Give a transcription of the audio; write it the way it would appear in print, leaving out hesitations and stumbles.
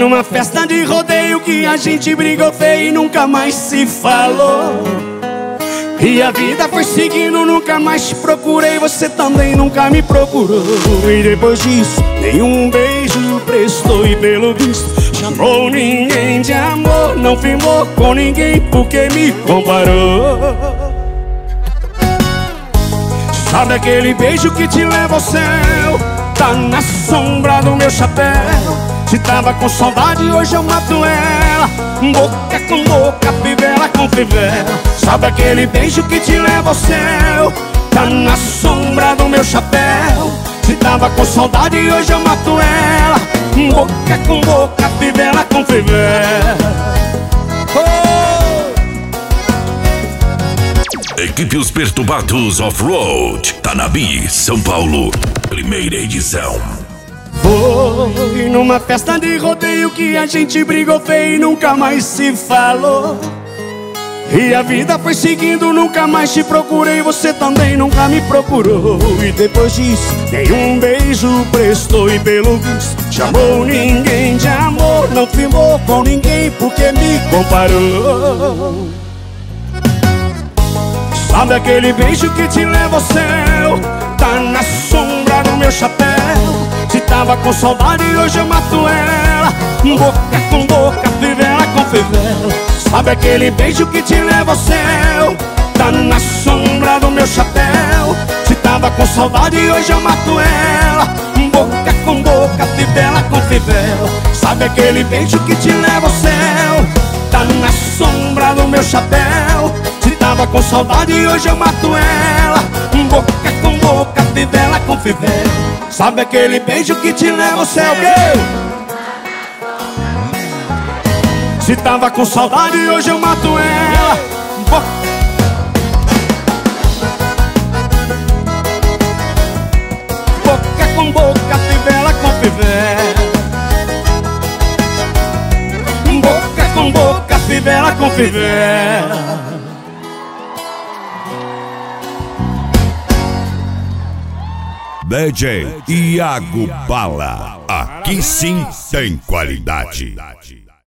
numa festa de rodeio que a gente brigou feio e nunca mais se falou. E a vida foi seguindo, nunca mais te procurei, você também nunca me procurou. E depois disso, nenhum beijo prestou e pelo visto chamou ninguém de amor. Não firmou com ninguém porque me comparou. Sabe aquele beijo que te leva ao céu? Tá na sombra do meu chapéu. Se tava com saudade, hoje eu mato ela. Boca com boca, fivela com fivela. Sabe aquele beijo que te leva ao céu? Tá na sombra do meu chapéu. Se tava com saudade, hoje eu mato ela. Boca com boca, fivela com fivela. Equipe Os Perturbados Off-Road, Tanabi, São Paulo, primeira edição. Foi numa festa de rodeio que a gente brigou feio e nunca mais se falou. E a vida foi seguindo, nunca mais te procurei, você também nunca me procurou. E depois disso, nenhum beijo prestou e pelo visto chamou ninguém de amor. Não firmou com ninguém porque me comparou. Sabe aquele beijo que te leva ao céu? Tá na sombra do meu chapéu. Se tava com saudade, hoje eu mato ela. Boca com boca, fivela com fivela. Sabe aquele beijo que te leva ao céu? Tá na sombra do meu chapéu. Se tava com saudade, hoje eu mato ela. Boca com boca, fivela com fivela. Sabe aquele beijo que te leva ao céu? Tá na sombra do meu chapéu. Se tava com saudade, hoje eu mato ela. Boca com boca, fivela com fivela. Sabe aquele beijo que te leva ao céu? Se tava com saudade, hoje eu mato ela. Boca com boca, fivela com fivela. Boca com boca, fivela com fivela. DJ Iago Bala, aqui sim tem qualidade.